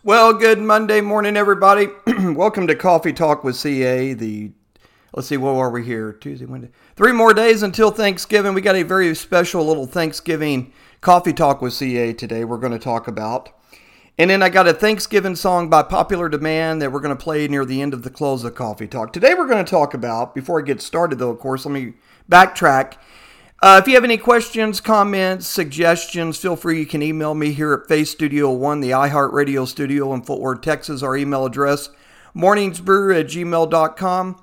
Well, good Monday morning, everybody. Welcome to Coffee Talk with CA. Let's see, what are we here? Tuesday, Wednesday. 3 more days until Thanksgiving. We got a very special little Thanksgiving Coffee Talk with CA today we're going to talk about. And then I got a Thanksgiving song by popular demand that we're going to play near the end of the close of Coffee Talk. Today we're going to talk about, before I get started though, of course, let me backtrack. If you have any questions, comments, suggestions, feel free. You can email me here at Faith Studio One, the iHeartRadio studio in Fort Worth, Texas. Our email address, morningsbrew@gmail.com,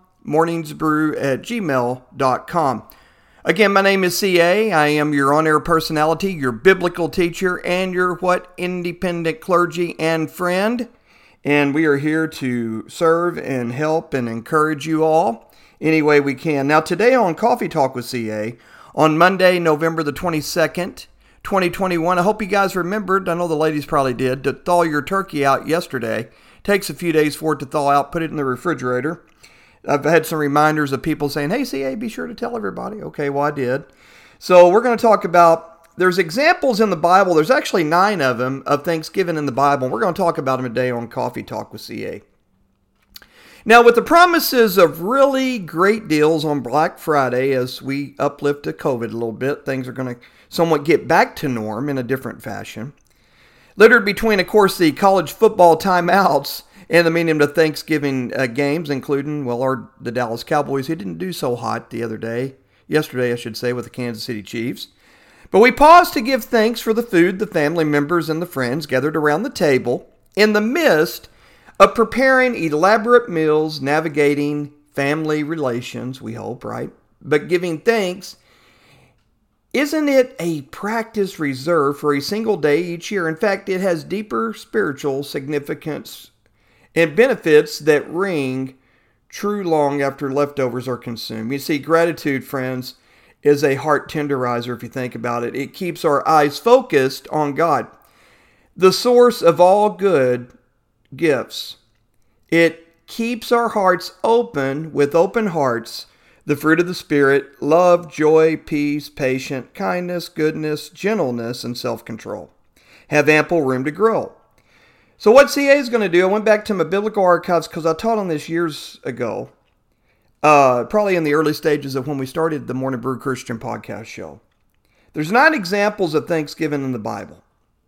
morningsbrew@gmail.com. Again, my name is CA. I am your on-air personality, your biblical teacher, and your independent clergy and friend. And we are here to serve and help and encourage you all any way we can. Now, today on Coffee Talk with CA, on Monday, November the 22nd, 2021. I hope you guys remembered, I know the ladies probably did, to thaw your turkey out yesterday. Takes a few days for it to thaw out. Put it in the refrigerator. I've had some reminders of people saying, hey, CA, be sure to tell everybody. Okay, well, I did. So we're going to talk about, there's examples in the Bible. There's actually 9 of them of Thanksgiving in the Bible. And we're going to talk about them today on Coffee Talk with CA. Now, with the promises of really great deals on Black Friday, as we uplift to COVID a little bit, things are going to somewhat get back to norm in a different fashion. Littered between, of course, the college football timeouts and the medium to Thanksgiving games, including, the Dallas Cowboys, who didn't do so hot yesterday, I should say, with the Kansas City Chiefs. But we paused to give thanks for the food, the family members, and the friends gathered around the table in the midst of preparing elaborate meals, navigating family relations, we hope, right? But giving thanks, isn't it a practice reserved for a single day each year? In fact, it has deeper spiritual significance and benefits that ring true long after leftovers are consumed. You see, gratitude, friends, is a heart tenderizer if you think about it. It keeps our eyes focused on God, the source of all good gifts. It keeps our hearts open with open hearts, the fruit of the Spirit, love, joy, peace, patience, kindness, goodness, gentleness, and self-control. Have ample room to grow. So what CA is going to do, I went back to my biblical archives because I taught on this years ago, probably in the early stages of when we started the Morning Brew Christian podcast show. There's 9 examples of Thanksgiving in the Bible.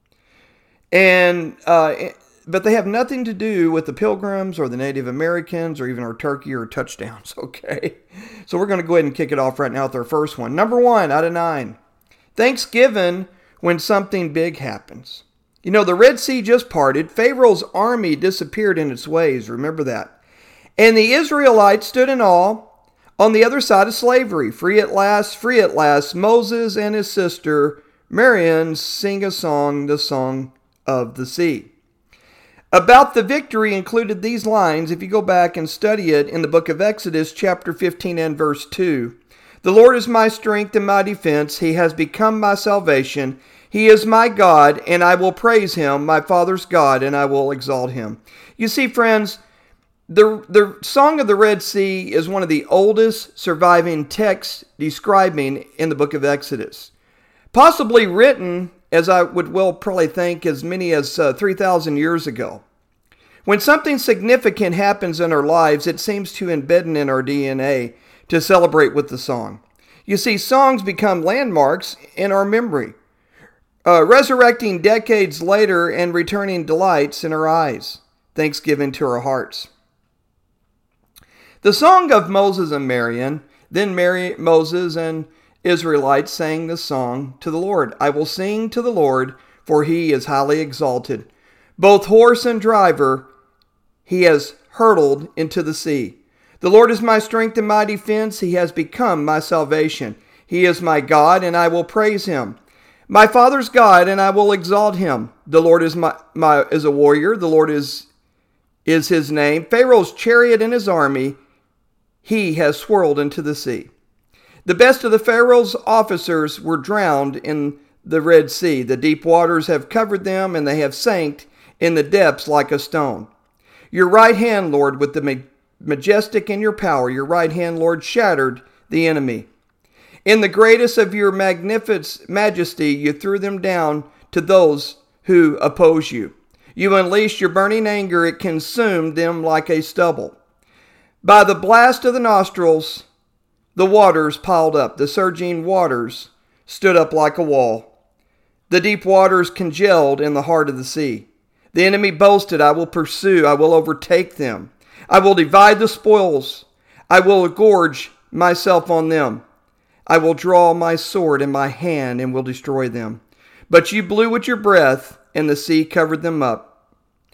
But they have nothing to do with the Pilgrims or the Native Americans or even our turkey or touchdowns, okay? So we're going to go ahead and kick it off right now with our first one. Number 1 out of 9. Thanksgiving when something big happens. You know, the Red Sea just parted. Pharaoh's army disappeared in its ways. Remember that. And the Israelites stood in awe on the other side of slavery. Free at last, free at last. Moses and his sister Miriam sing a song, the song of the sea. About the victory included these lines, if you go back and study it in the book of Exodus, chapter 15 and verse 2. The Lord is my strength and my defense. He has become my salvation. He is my God, and I will praise him, my Father's God, and I will exalt him. You see, friends, the Song of the Red Sea is one of the oldest surviving texts describing in the book of Exodus. Possibly written, as I would well probably think, as many as 3,000 years ago. When something significant happens in our lives, it seems to embed in our DNA to celebrate with the song. You see, songs become landmarks in our memory, resurrecting decades later and returning delights in our eyes, thanksgiving to our hearts. The song of Moses and Miriam, then Moses and Israelites sang the song to the Lord. I will sing to the Lord, for he is highly exalted. Both horse and driver he has hurled into the sea. The Lord is my strength and my defense. He has become my salvation. He is my God, and I will praise him. My Father's God, and I will exalt him. The Lord is is a warrior. The Lord is his name. Pharaoh's chariot and his army he has swirled into the sea. The best of the Pharaoh's officers were drowned in the Red Sea. The deep waters have covered them, and they have sank in the depths like a stone. Your right hand, Lord, with the majestic in your power, your right hand, Lord, shattered the enemy. In the greatest of your magnificent majesty, you threw them down to those who oppose you. You unleashed your burning anger. It consumed them like a stubble. By the blast of the nostrils, the waters piled up. The surging waters stood up like a wall. The deep waters congealed in the heart of the sea. The enemy boasted, I will pursue, I will overtake them. I will divide the spoils. I will gorge myself on them. I will draw my sword in my hand and will destroy them. But you blew with your breath, and the sea covered them up.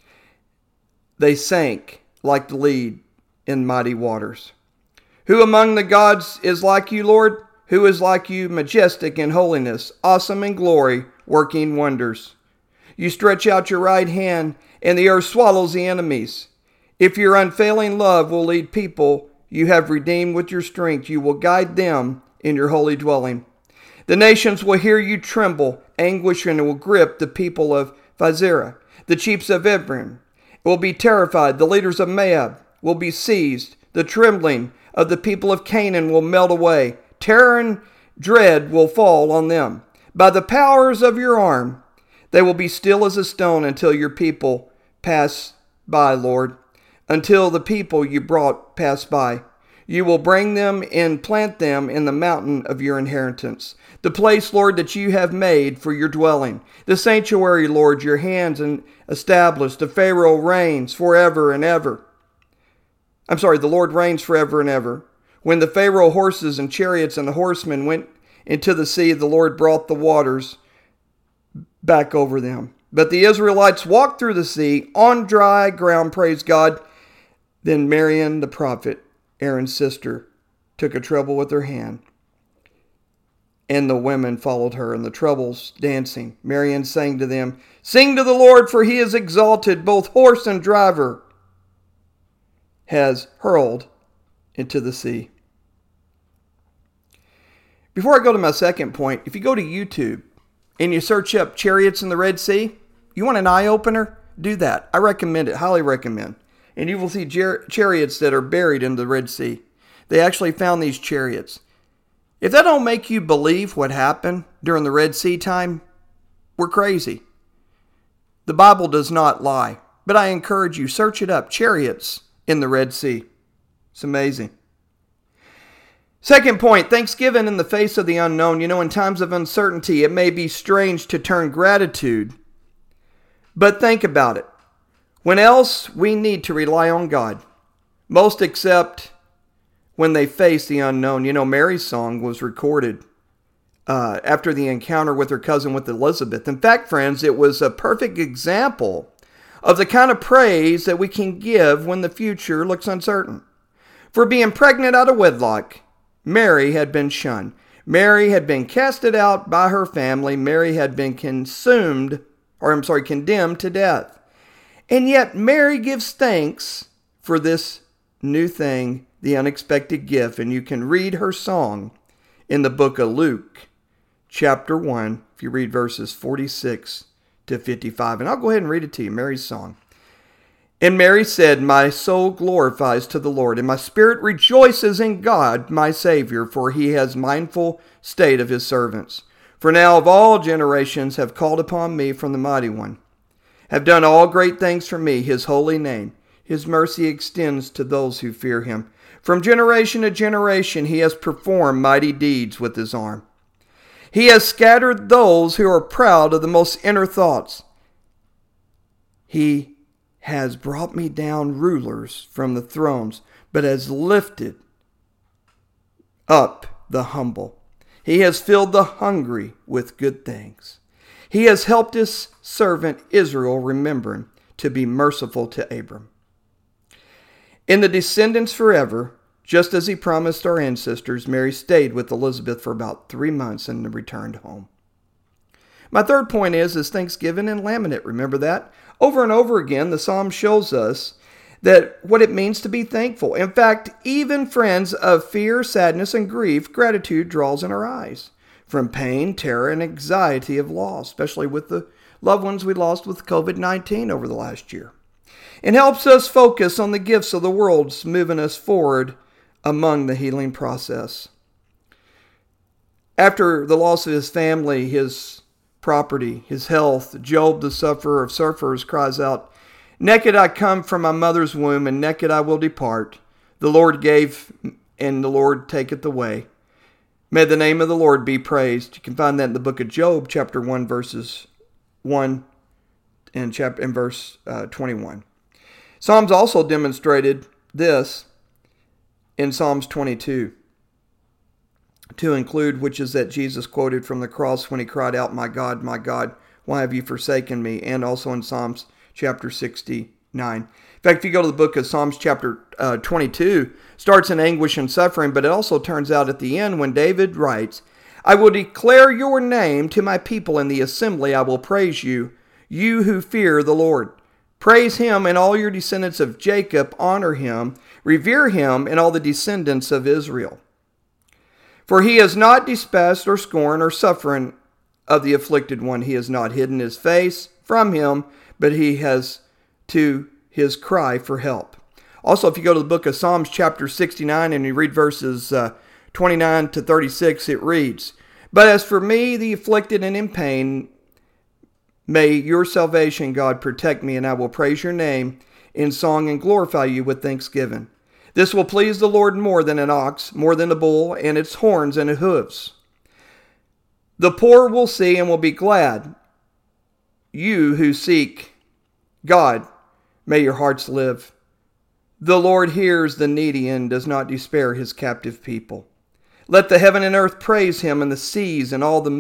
They sank like the lead in mighty waters. Who among the gods is like you, Lord? Who is like you, majestic in holiness, awesome in glory, working wonders? You stretch out your right hand, and the earth swallows the enemies. If your unfailing love will lead people you have redeemed with your strength, you will guide them in your holy dwelling. The nations will hear you tremble, anguish, and will grip the people of Phazerah. The chiefs of Ephraim will be terrified. The leaders of Moab will be seized. The trembling of the people of Canaan will melt away. Terror and dread will fall on them. By the powers of your arm, they will be still as a stone until your people pass by, Lord. Until the people you brought pass by. You will bring them and plant them in the mountain of your inheritance. The place, Lord, that you have made for your dwelling. The sanctuary, Lord, your hands and established. The Pharaoh reigns forever and ever. The Lord reigns forever and ever. When the Pharaoh horses and chariots and the horsemen went into the sea, the Lord brought the waters back over them. But the Israelites walked through the sea on dry ground, praise God. Then Miriam the prophet, Aaron's sister, took a treble with her hand, and the women followed her in the trebles, dancing. Miriam sang to them, Sing to the Lord, for he is exalted, both horse and driver has hurled into the sea. Before I go to my second point, if you go to YouTube and you search up chariots in the Red Sea, you want an eye-opener? Do that. I recommend it, highly recommend. And you will see chariots that are buried in the Red Sea. They actually found these chariots. If that don't make you believe what happened during the Red Sea time, we're crazy. The Bible does not lie. But I encourage you, search it up. Chariots in the Red Sea. It's amazing. Second point, thanksgiving in the face of the unknown. In times of uncertainty, it may be strange to turn gratitude. But think about it. When else we need to rely on God, most except when they face the unknown. Mary's song was recorded after the encounter with her cousin with Elizabeth. In fact, friends, it was a perfect example of the kind of praise that we can give when the future looks uncertain. For being pregnant out of wedlock, Mary had been shunned. Mary had been casted out by her family. Mary had been condemned to death. And yet Mary gives thanks for this new thing, the unexpected gift. And you can read her song in the book of Luke, chapter 1, if you read verses 46 to 55. And I'll go ahead and read it to you, Mary's song. And Mary said, My soul glorifies to the Lord, and my spirit rejoices in God, my Savior, for he has mindful state of his servants. For now of all generations have called upon me from the Mighty One, have done all great things for me, his holy name. His mercy extends to those who fear him. From generation to generation he has performed mighty deeds with his arm. He has scattered those who are proud of the most inner thoughts. He has brought me down rulers from the thrones, but has lifted up the humble. He has filled the hungry with good things. He has helped his servant Israel, remembering to be merciful to Abram. In the descendants forever, just as he promised our ancestors, Mary stayed with Elizabeth for about 3 months and then returned home. My third point is thanksgiving and lament. Remember that? Over and over again, the Psalm shows us that what it means to be thankful. In fact, even friends of fear, sadness, and grief, gratitude draws in our eyes. From pain, terror, and anxiety of loss, especially with the loved ones we lost with COVID-19 over the last year. It helps us focus on the gifts of the world, moving us forward among the healing process. After the loss of his family, his property, his health. Job, the sufferer of sufferers, cries out, "Naked I come from my mother's womb, and naked I will depart. The Lord gave, and the Lord taketh away. May the name of the Lord be praised." You can find that in the book of Job, chapter 1, verses 1 and verse 21. Psalms also demonstrated this in Psalms 22, to include, which is that Jesus quoted from the cross when he cried out, my God, why have you forsaken me?" And also in Psalms chapter 69. In fact, if you go to the book of Psalms chapter 22, starts in anguish and suffering, but it also turns out at the end when David writes, "I will declare your name to my people in the assembly. I will praise you, you who fear the Lord. Praise him and all your descendants of Jacob. Honor him, revere him and all the descendants of Israel. For he has not despised or scorned or suffering of the afflicted one. He has not hidden his face from him, but he has to his cry for help." Also, if you go to the book of Psalms chapter 69 and you read verses 29 to 36, it reads, "But as for me, the afflicted and in pain, may your salvation, God, protect me, and I will praise your name in song and glorify you with thanksgiving. This will please the Lord more than an ox, more than a bull and its horns and hooves. The poor will see and will be glad. You who seek God, may your hearts live. The Lord hears the needy and does not despair his captive people. Let the heaven and earth praise him, and the seas and all that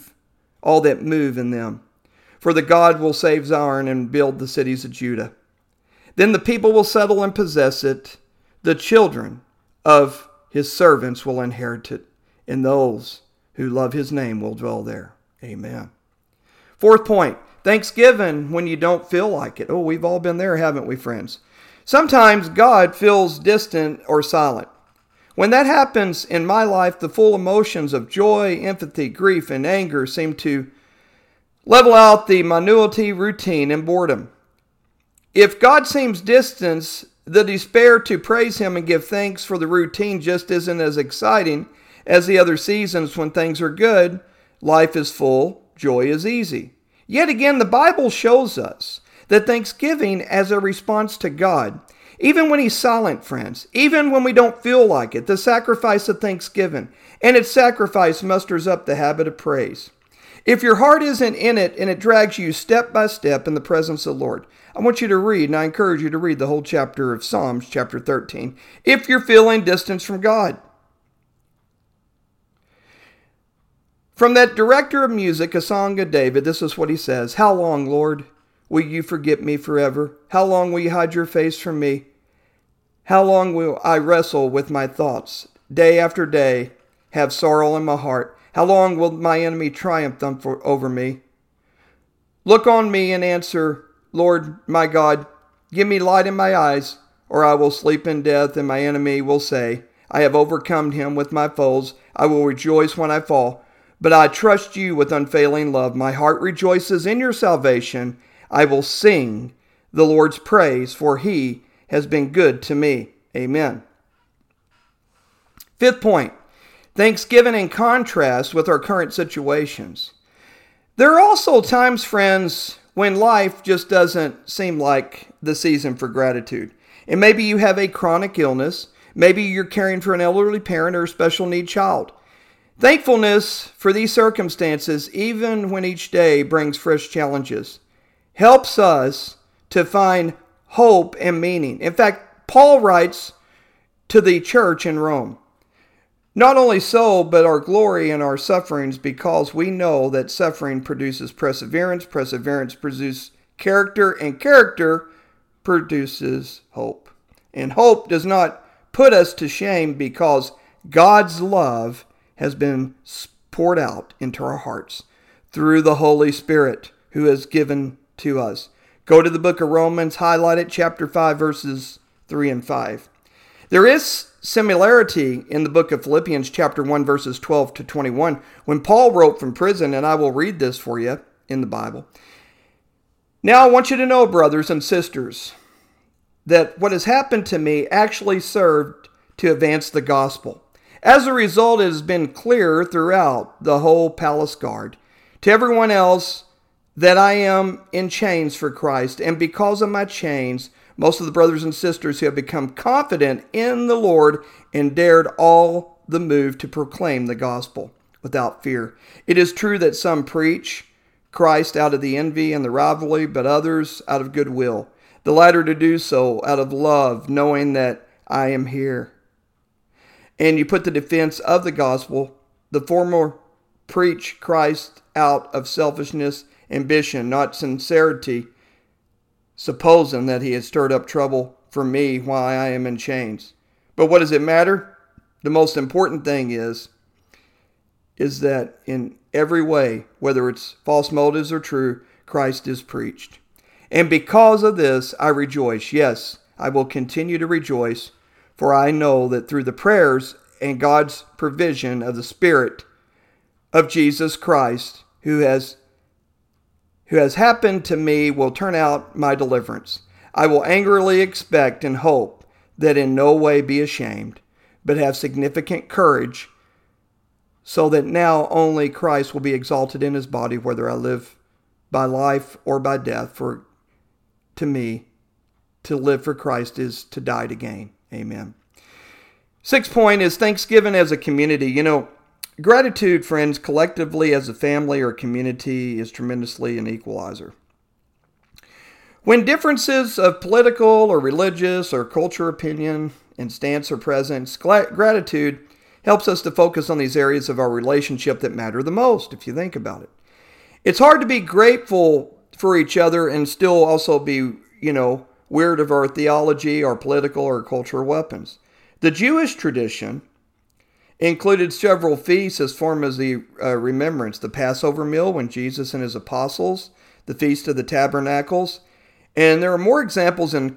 move in them. For the God will save Zion and build the cities of Judah. Then the people will settle and possess it. The children of his servants will inherit it, and those who love his name will dwell there." Amen. Fourth point, thanksgiving when you don't feel like it. Oh, we've all been there, haven't we, friends? Sometimes God feels distant or silent. When that happens in my life, the full emotions of joy, empathy, grief, and anger seem to level out the monotony, routine, and boredom. If God seems distant, the despair to praise him and give thanks for the routine just isn't as exciting as the other seasons when things are good. Life is full, joy is easy. Yet again, the Bible shows us that thanksgiving as a response to God, even when he's silent, friends, even when we don't feel like it, the sacrifice of thanksgiving and its sacrifice musters up the habit of praise. If your heart isn't in it and it drags you step by step in the presence of the Lord, I want you to read, and I encourage you to read the whole chapter of Psalms, chapter 13, if you're feeling distance from God. From that director of music, A Song of David, this is what he says, "How long, Lord, will you forget me forever? How long will you hide your face from me? How long will I wrestle with my thoughts? Day after day, have sorrow in my heart. How long will my enemy triumph over me? Look on me and answer, Lord my God. Give me light in my eyes, or I will sleep in death, and my enemy will say, I have overcome him with my foes. I will rejoice when I fall. But I trust you with unfailing love. My heart rejoices in your salvation. I will sing the Lord's praise, for he has been good to me." Amen. Fifth point, thanksgiving in contrast with our current situations. There are also times, friends, when life just doesn't seem like the season for gratitude. And maybe you have a chronic illness. Maybe you're caring for an elderly parent or a special need child. Thankfulness for these circumstances, even when each day brings fresh challenges, helps us to find hope and meaning. In fact, Paul writes to the church in Rome, "Not only so, but our glory in our sufferings, because we know that suffering produces perseverance, perseverance produces character, and character produces hope. And hope does not put us to shame, because God's love has been poured out into our hearts through the Holy Spirit who has given to us." Go to the book of Romans, highlight it, chapter 5, verses 3 and 5. There is similarity in the book of Philippians, chapter 1, verses 12 to 21, when Paul wrote from prison, and I will read this for you in the Bible. "Now I want you to know, brothers and sisters, that what has happened to me actually served to advance the gospel. As a result, it has been clear throughout the whole palace guard To everyone else, that I am in chains for Christ, and because of my chains, most of the brothers and sisters who have become confident in the Lord and dared all the move to proclaim the gospel without fear. It is true that some preach Christ out of the envy and the rivalry, but others out of goodwill. The latter to do so out of love, knowing that I am here. And you put the defense of the gospel. The former preach Christ out of selfishness, ambition, not sincerity, supposing that he has stirred up trouble for me while I am in chains. But what does it matter? The most important thing is that in every way, whether it's false motives or true, Christ is preached. And because of this, I rejoice. Yes, I will continue to rejoice, for I know that through the prayers and God's provision of the Spirit of Jesus Christ, who has happened to me, will turn out my deliverance. I will angrily expect and hope that in no way be ashamed, but have significant courage, so that now only Christ will be exalted in his body, whether I live by life or by death. For to me, to live for Christ is to die to gain. Amen. 6th point is Thanksgiving as a community. Gratitude, friends, collectively as a family or community is tremendously an equalizer. When differences of political or religious or cultural opinion and stance are present, gratitude helps us to focus on these areas of our relationship that matter the most, if you think about it. It's hard to be grateful for each other and still also be, weird of our theology, our political or cultural weapons. The Jewish tradition included several feasts as form of the remembrance. The Passover meal when Jesus and his apostles, the Feast of the Tabernacles, and there are more examples in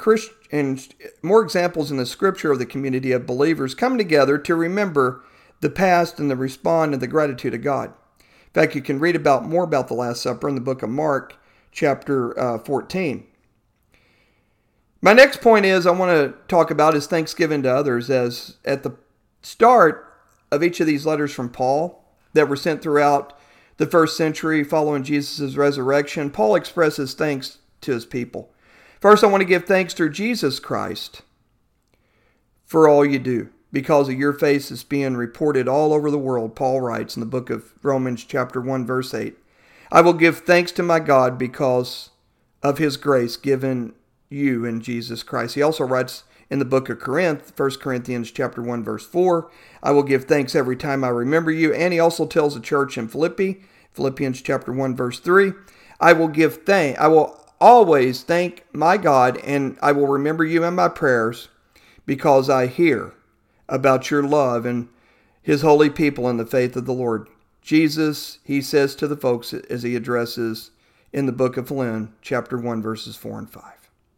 the Scripture of the community of believers coming together to remember the past and to respond in the gratitude of God. In fact, you can read more about the Last Supper in the book of Mark, chapter 14. My next point I want to talk about is thanksgiving to others. As at the start of each of these letters from Paul that were sent throughout the first century following Jesus' resurrection, Paul expresses thanks to his people. First, I want to give thanks to Jesus Christ for all you do. Because of your faith is being reported all over the world, Paul writes in the book of Romans chapter 1, verse 8. I will give thanks to my God because of his grace given you in Jesus Christ. He also writes in the book of 1 Corinthians chapter 1, verse 4, I will give thanks every time I remember you. And he also tells the church in Philippians chapter 1, verse 3, I will always thank my God, and I will remember you in my prayers because I hear about your love and his holy people in the faith of the Lord. Jesus, he says to the folks as he addresses in the book of Philemon, chapter 1, verses 4 and 5.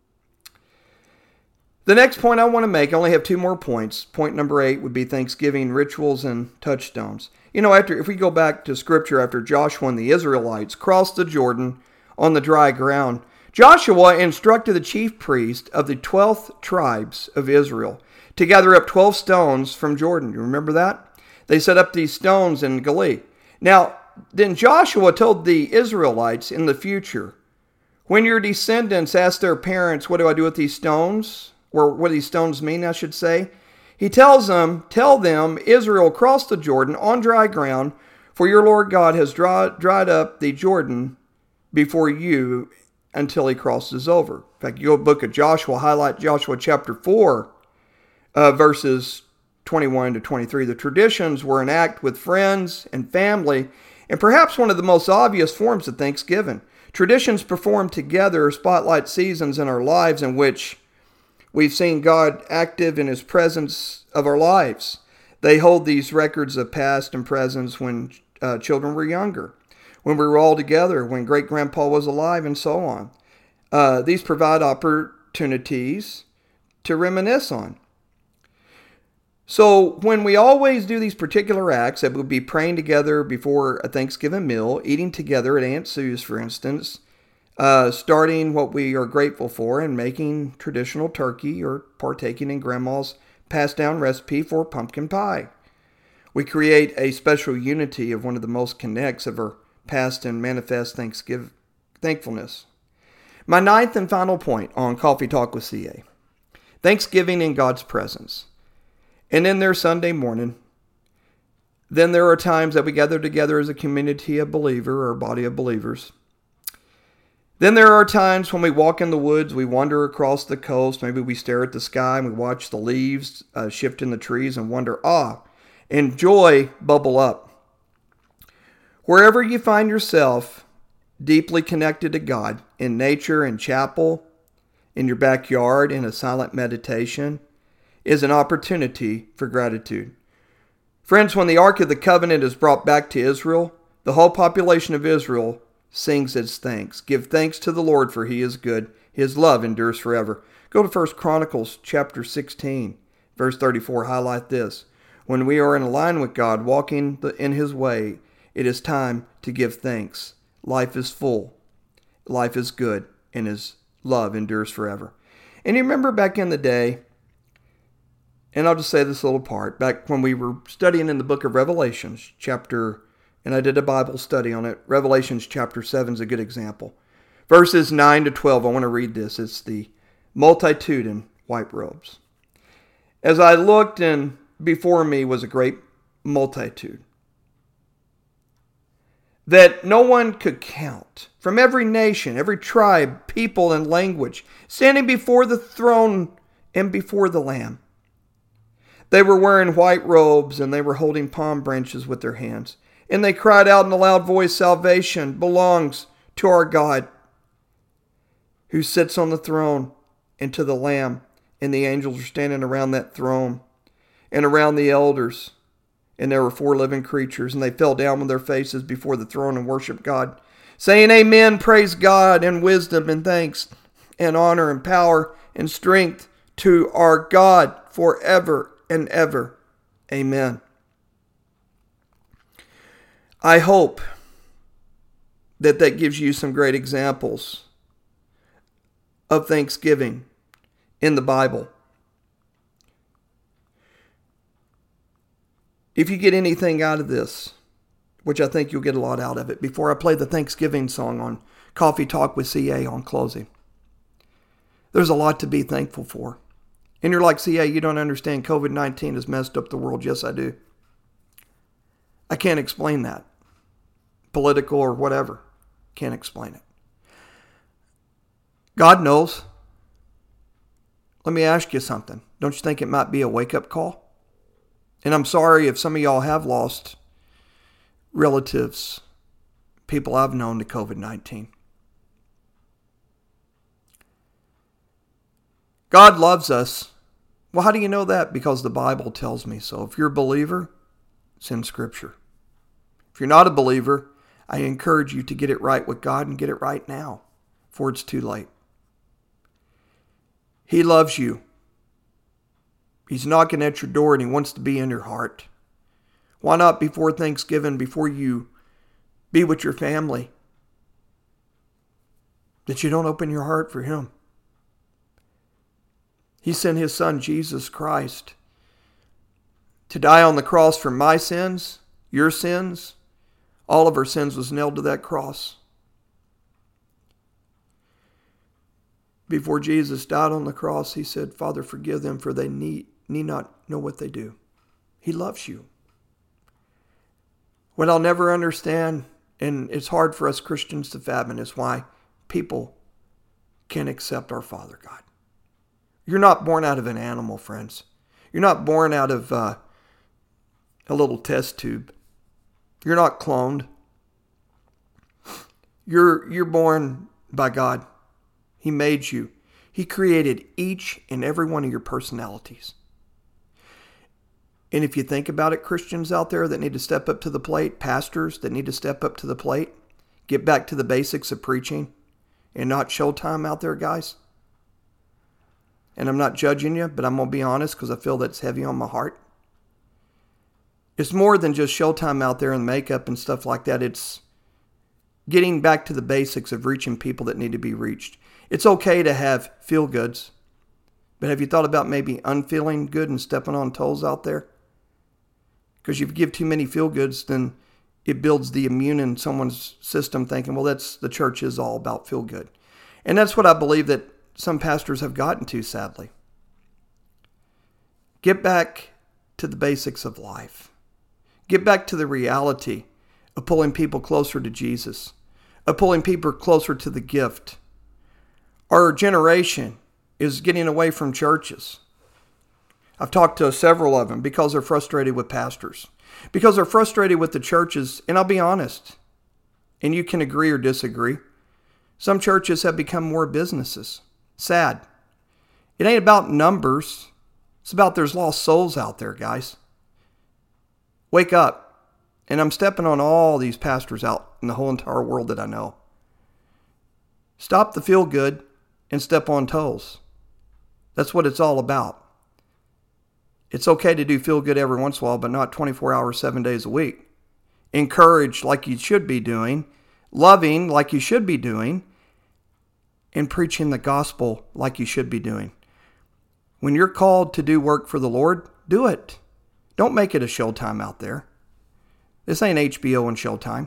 The next point I want to make, I only have 2 more points. Point number 8 would be Thanksgiving rituals and touchstones. If we go back to Scripture, after Joshua and the Israelites crossed the Jordan on the dry ground, Joshua instructed the chief priest of the 12th tribes of Israel to gather up 12 stones from Jordan. You remember that? They set up these stones in Galilee. Now, then Joshua told the Israelites in the future, when your descendants ask their parents, what do I do with these stones? Or what do these stones mean, I should say? He tells them, tell them, Israel crossed the Jordan on dry ground, for your Lord God has dried up the Jordan before you until he crosses over. In fact, you go to the book of Joshua, highlight Joshua chapter 4, verses 21 to 23. The traditions were an act with friends and family, and perhaps one of the most obvious forms of Thanksgiving. Traditions performed together spotlight seasons in our lives in which we've seen God active in his presence of our lives. They hold these records of past and present when children were younger, when we were all together, when great-grandpa was alive, and so on. These provide opportunities to reminisce on. So when we always do these particular acts, that would be praying together before a Thanksgiving meal, eating together at Aunt Sue's, for instance, starting what we are grateful for and making traditional turkey or partaking in Grandma's passed down recipe for pumpkin pie. We create a special unity of one of the most connects of our past and manifest thankfulness. My ninth and final point on Coffee Talk with CA. Thanksgiving in God's presence. And then there's Sunday morning. Then there are times that we gather together as a community of believers or a body of believers. Then there are times when we walk in the woods, we wander across the coast, maybe we stare at the sky and we watch the leaves shift in the trees and wonder, and joy bubble up. Wherever you find yourself deeply connected to God, in nature, in chapel, in your backyard, in a silent meditation, is an opportunity for gratitude. Friends, when the Ark of the Covenant is brought back to Israel, the whole population of Israel sings its thanks. Give thanks to the Lord, for he is good. His love endures forever. Go to 1 Chronicles chapter 16, verse 34. Highlight this. When we are in line with God, walking in his way, it is time to give thanks. Life is full. Life is good, and his love endures forever. And you remember back in the day, and I'll just say this little part, back when we were studying in the book of Revelations, and I did a Bible study on it. Revelations chapter 7 is a good example. Verses 9 to 12, I want to read this. It's the multitude in white robes. As I looked, and before me was a great multitude that no one could count, from every nation, every tribe, people, and language, standing before the throne and before the Lamb. They were wearing white robes, and they were holding palm branches with their hands. And they cried out in a loud voice, "Salvation belongs to our God, who sits on the throne, and to the Lamb." And the angels were standing around that throne and around the elders. And there were 4 living creatures, and they fell down with their faces before the throne and worshiped God, saying, "Amen, praise God, and wisdom and thanks and honor and power and strength to our God forever and ever. Amen." I hope that gives you some great examples of thanksgiving in the Bible. If you get anything out of this, which I think you'll get a lot out of it, before I play the Thanksgiving song on Coffee Talk with CA on closing, there's a lot to be thankful for. And you're like, "CA, you don't understand. COVID-19 has messed up the world." Yes, I do. I can't explain that. Political or whatever. Can't explain it. God knows. Let me ask you something. Don't you think it might be a wake-up call? And I'm sorry if some of y'all have lost relatives, people I've known to COVID-19. God loves us. Well, how do you know that? Because the Bible tells me so. If you're a believer, it's in Scripture. If you're not a believer, I encourage you to get it right with God and get it right now, before it's too late. He loves you. He's knocking at your door and he wants to be in your heart. Why not before Thanksgiving, before you be with your family, that you don't open your heart for him? He sent his son, Jesus Christ, to die on the cross for my sins, your sins. All of our sins was nailed to that cross. Before Jesus died on the cross, he said, "Father, forgive them, for they need not know what they do." He loves you. What I'll never understand, and it's hard for us Christians to fathom, is why people can't accept our Father God. You're not born out of an animal, friends. You're not born out of a little test tube. You're not cloned. You're born by God. He made you. He created each and every one of your personalities. And if you think about it, Christians out there that need to step up to the plate, pastors that need to step up to the plate, get back to the basics of preaching and not showtime out there, guys. And I'm not judging you, but I'm going to be honest because I feel that's heavy on my heart. It's more than just showtime out there and makeup and stuff like that. It's getting back to the basics of reaching people that need to be reached. It's okay to have feel-goods, but have you thought about maybe unfeeling good and stepping on toes out there? Because if you give too many feel-goods, then it builds the immune in someone's system thinking, well, the church is all about feel good. And that's what I believe that some pastors have gotten to, sadly. Get back to the basics of life. Get back to the reality of pulling people closer to Jesus, of pulling people closer to the gift. Our generation is getting away from churches. I've talked to several of them because they're frustrated with pastors, because they're frustrated with the churches. And I'll be honest, and you can agree or disagree, some churches have become more businesses. Sad. It ain't about numbers. It's about there's lost souls out there, guys. Wake up. And I'm stepping on all these pastors out in the whole entire world that I know. Stop the feel good and step on toes. That's what it's all about. It's okay to do feel good every once in a while, but not 24 hours, 7 days a week. Encourage like you should be doing, loving like you should be doing, and preaching the gospel like you should be doing. When you're called to do work for the Lord, do it. Don't make it a Showtime out there. This ain't HBO and Showtime.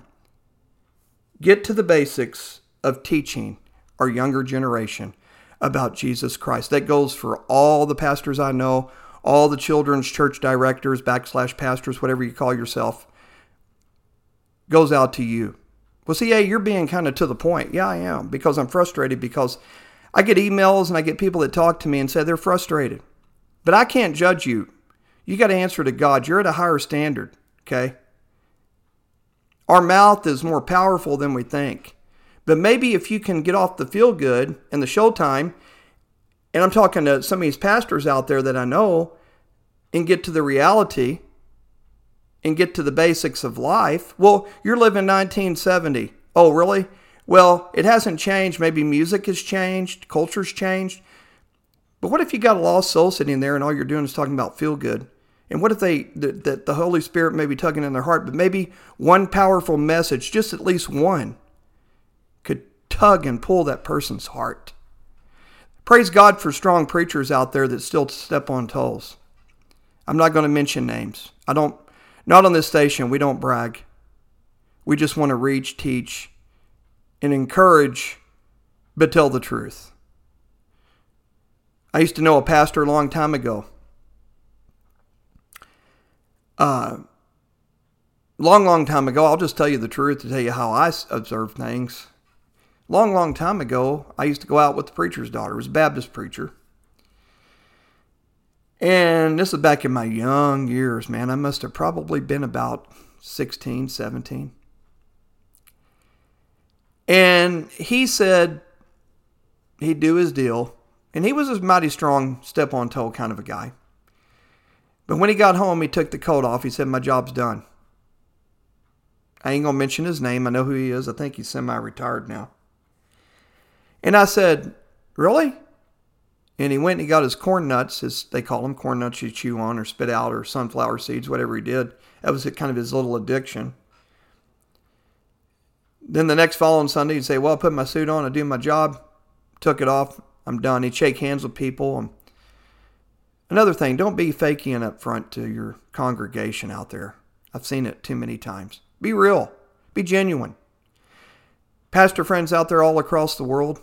Get to the basics of teaching our younger generation about Jesus Christ. That goes for all the pastors I know, all the children's church directors, /pastors, whatever you call yourself, goes out to you. Well, see, hey, you're being kind of to the point. Yeah, I am, because I'm frustrated, because I get emails and I get people that talk to me and say they're frustrated. But I can't judge you. You got to answer to God. You're at a higher standard, okay? Our mouth is more powerful than we think. But maybe if you can get off the feel good and the Showtime, and I'm talking to some of these pastors out there that I know, and get to the reality and get to the basics of life. Well, you're living 1970. Oh, really? Well, it hasn't changed. Maybe music has changed, culture's changed. But what if you got a lost soul sitting there and all you're doing is talking about feel good? And what if the Holy Spirit may be tugging in their heart, but maybe one powerful message, just at least one, could tug and pull that person's heart? Praise God for strong preachers out there that still step on toes. I'm not going to mention names. Not on this station. We don't brag. We just want to reach, teach, and encourage, but tell the truth. I used to know a pastor a long time ago. Long time ago, I'll just tell you the truth to tell you how I observe things. Long time ago, I used to go out with the preacher's daughter. It was a Baptist preacher. And this is back in my young years, man. I must have probably been about 16, 17. And he said he'd do his deal. And he was a mighty strong, step-on-toe kind of a guy. But when he got home, he took the coat off. He said, my job's done. I ain't going to mention his name. I know who he is. I think he's semi-retired now. And I said, really? And he went and he got his corn nuts. They call them corn nuts you chew on or spit out, or sunflower seeds, whatever he did. That was kind of his little addiction. Then the next following Sunday, he'd say, well, I put my suit on, I do my job, took it off, I'm done. He'd shake hands with people. Another thing, don't be faking up front to your congregation out there. I've seen it too many times. Be real. Be genuine. Pastor friends out there all across the world,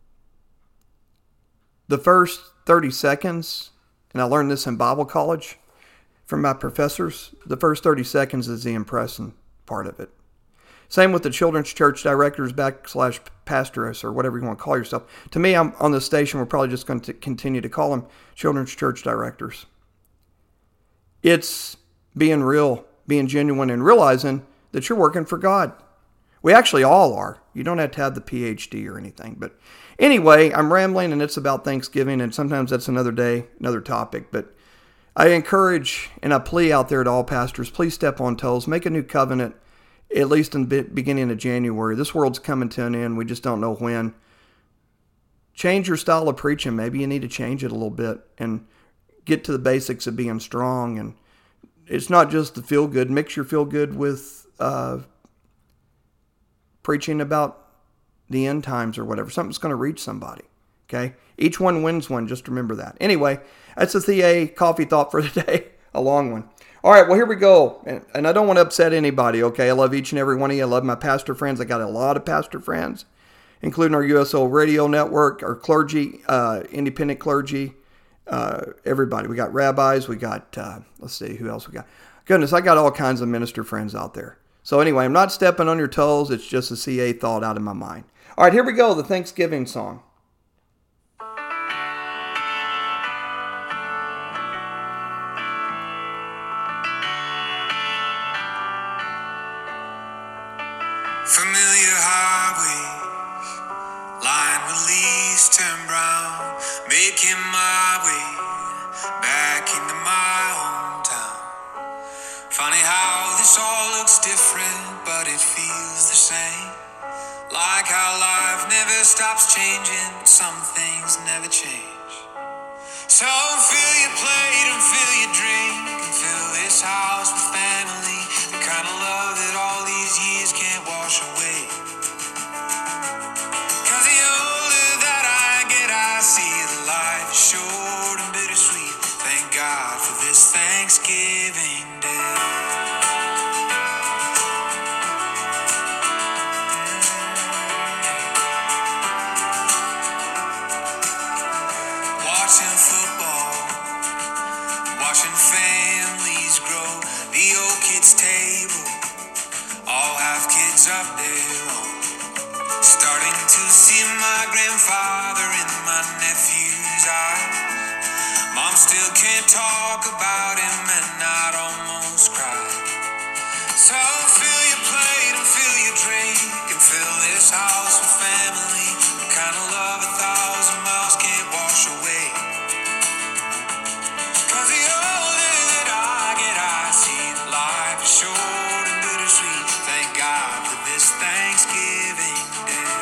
the first 30 seconds, and I learned this in Bible college from my professors, the first 30 seconds is the impressing part of it. Same with the children's church directors /pastoress or whatever you want to call yourself. To me, I'm on the station, we're probably just going to continue to call them children's church directors. It's being real, being genuine, and realizing that you're working for God. We actually all are. You don't have to have the PhD or anything. But anyway, I'm rambling, and it's about Thanksgiving, and sometimes that's another day, another topic. But I encourage and I plea out there to all pastors, please step on toes, make a new covenant, at least in the beginning of January. This world's coming to an end. We just don't know when. Change your style of preaching. Maybe you need to change it a little bit and get to the basics of being strong. And it's not just the feel good. Mix your feel good with preaching about the end times or whatever. Something's going to reach somebody. Okay? Each one wins one. Just remember that. Anyway, that's the TA coffee thought for today. A long one. All right, well, here we go. And I don't want to upset anybody, okay? I love each and every one of you. I love my pastor friends. I got a lot of pastor friends, including our USO radio network, our clergy, independent clergy, everybody. We got rabbis. We got, let's see, who else we got? Goodness, I got all kinds of minister friends out there. So anyway, I'm not stepping on your toes. It's just a CA thought out of my mind. All right, here we go, the Thanksgiving song. Familiar highways, lined with leaves turn brown, making my way back into my hometown. Funny how this all looks different, but it feels the same. Like how life never stops changing, but some things never change. So fill your plate and fill your drink, and fill this house with family, the kind of love that all these years can't wash away. Cause the older that I get, I see that life is short and bittersweet. Thank God for this Thanksgiving Day. Watching football, watching families grow, the old kids' table, all have kids of their own. Starting to see my grandfather in my nephew's eyes. Mom still can't talk about him and I'd almost cry. So fill your plate and fill your drink, and fill this house with family, the kind of love 1,000 miles can't wash away. Cause the older that I get, I see that life is short and bittersweet. Thank God for this Thanksgiving Day.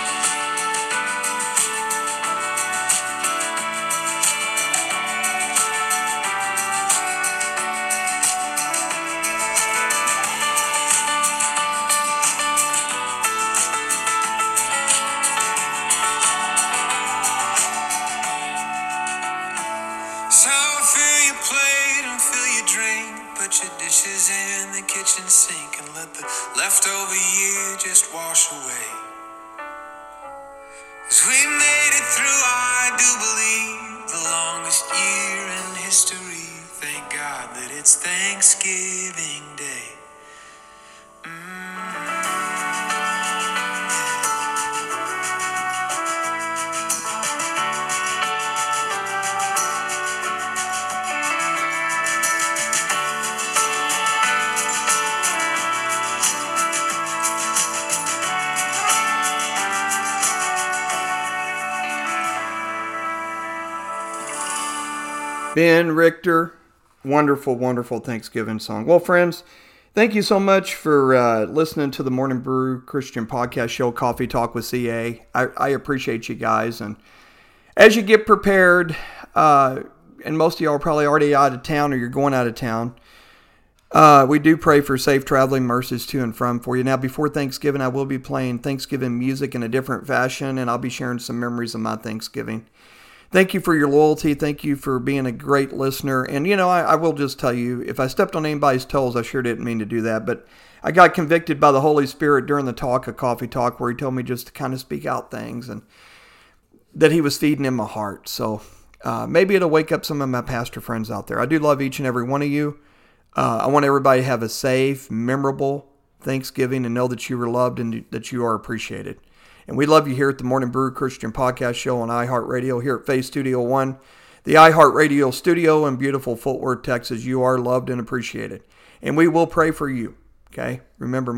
So fill your plate and fill your drink, put your dishes in the kitchen sink, and let the leftover year just wash away. 'Cause we made it through, I do believe, the longest year in history. Thank God that it's Thanksgiving Day. Ben Richter, wonderful, wonderful Thanksgiving song. Well, friends, thank you so much for listening to the Morning Brew Christian Podcast Show, Coffee Talk with CA. I appreciate you guys. And as you get prepared, and most of y'all are probably already out of town or you're going out of town, we do pray for safe traveling mercies to and from for you. Now, before Thanksgiving, I will be playing Thanksgiving music in a different fashion, and I'll be sharing some memories of my Thanksgiving. Thank you for your loyalty. Thank you for being a great listener. And, I will just tell you, if I stepped on anybody's toes, I sure didn't mean to do that. But I got convicted by the Holy Spirit during the talk, a coffee talk, where he told me just to kind of speak out things and that he was feeding in my heart. So maybe it'll wake up some of my pastor friends out there. I do love each and every one of you. I want everybody to have a safe, memorable Thanksgiving and know that you are loved and that you are appreciated. And we love you here at the Morning Brew Christian Podcast Show on iHeartRadio here at Faith Studio One, the iHeartRadio studio in beautiful Fort Worth, Texas. You are loved and appreciated. And we will pray for you, okay? Remember,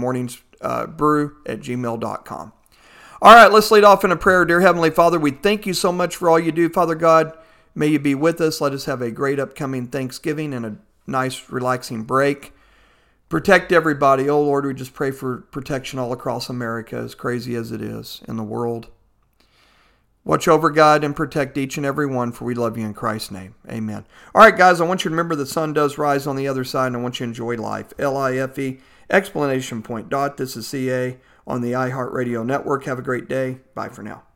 morningsbrew@gmail.com. All right, let's lead off in a prayer. Dear Heavenly Father, we thank you so much for all you do, Father God. May you be with us. Let us have a great upcoming Thanksgiving and a nice, relaxing break. Protect everybody. Oh, Lord, we just pray for protection all across America, as crazy as it is in the world. Watch over, God, and protect each and every one, for we love you in Christ's name. Amen. All right, guys, I want you to remember the sun does rise on the other side, and I want you to enjoy life. LIFE, exclamation point, dot. This is CA on the iHeartRadio network. Have a great day. Bye for now.